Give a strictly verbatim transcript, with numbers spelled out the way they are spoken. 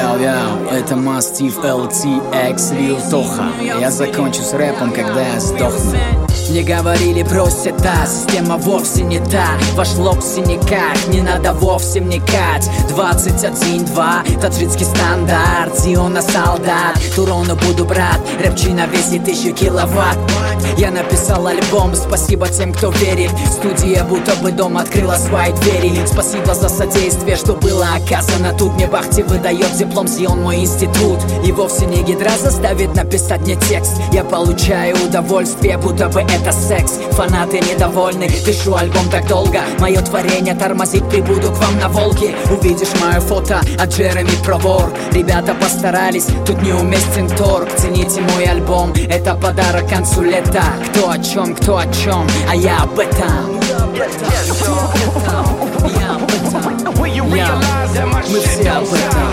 Яу-яу, это Мастиф эл ти экс Лил Тоха. Я закончу с рэпом, когда я сдохну. Мне говорили, брось это, система вовсе не та. Ваш лоб в синяках, не надо вовсе вникать. Двадцать один два, таджикский стандарт. Зиона солдат, Турону буду брат. Рэпчина весит тысячу киловатт. Я написал альбом, спасибо тем, кто верит. Студия будто бы дом открыла свои двери. Спасибо за содействие, что было оказано тут. Мне Бахти выдает диплом, Зион мой институт. И вовсе не гидра заставит написать мне текст. Я получаю удовольствие, будто бы это секс. Фанаты недовольны, пишу альбом так долго. Мое творение тормозить, прибуду к вам на Волге. Увидишь мое фото от Джереми Провор. Ребята постарались, тут неуместен торг. Цените мой альбом, это подарок к концу лета. Кто о чем, кто о чем, а я об этом. Я об этом, я об этом, я. Мы все об этом.